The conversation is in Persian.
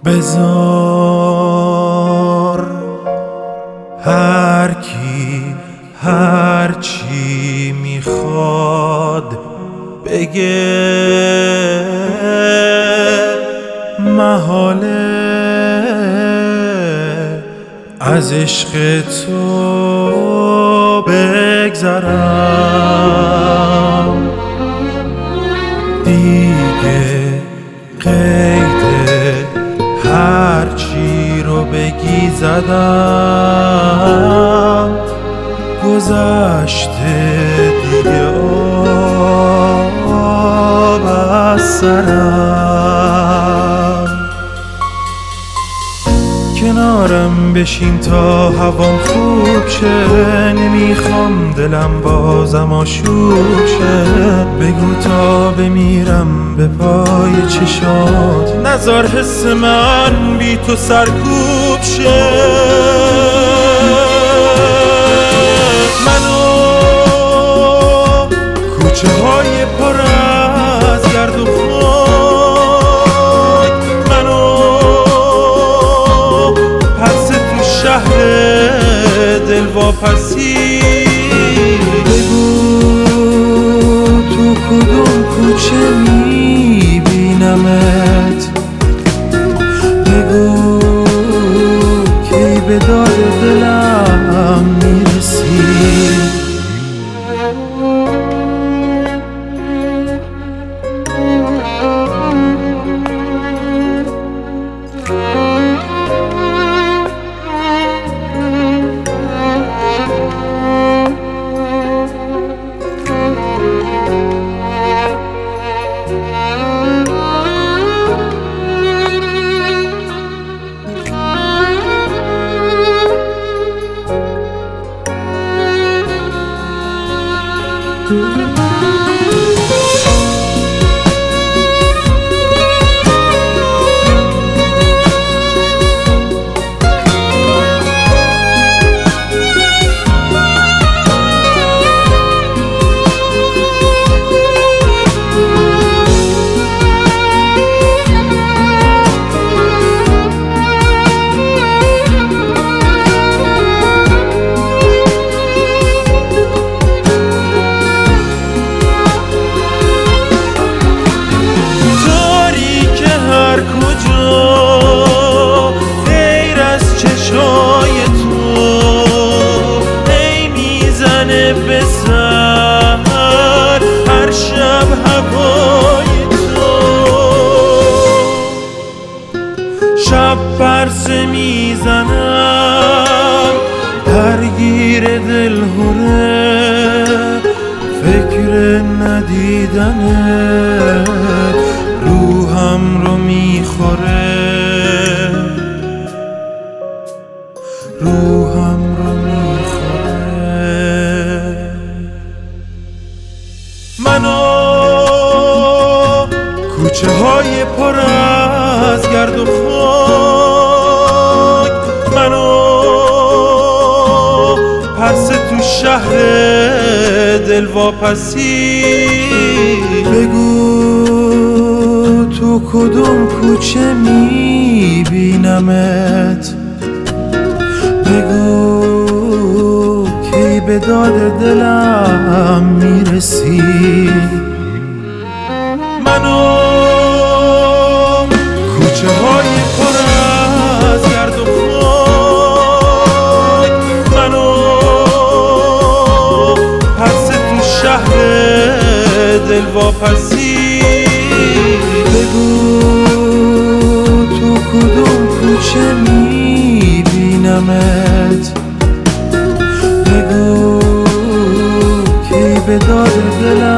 بذار هر کی هر چی میخواد بگه، محاله از عشق تو بگذرم. دیگه قید هر چی رو بگی زدم، گذشته دیگه آب از سرم. کنارم بشین تا هوام خوب شه، نمیخوام دلم بازم آشوب شه. بگو تا بمیرم به پای چشات، نذار حس من بی تو سرکوب شه. منو کوچه های پر از گرد و خاک، منو پس تو شهر دلواپسی. بگو تو کدوم کوچه میبینمت، بگو کی به داد دلم میرسی. هر شب هوای تو شب پرسه میزنم، درگیر دل هره فکر ندیدنه، روحم رو میخوره، روحم رو میخوره. منو کوچه های پر از گرد و خاک، منو پس تو شهر دلواپسی. بگو تو کدوم کوچه میبینمت، بگو کی به داد دلم میرسی. منو کوچه های پر از گرد و خاک، منو پس تو شهر دلواپسی. بگو تو کدوم کوچه میبینمت، بگو کی به داد دلم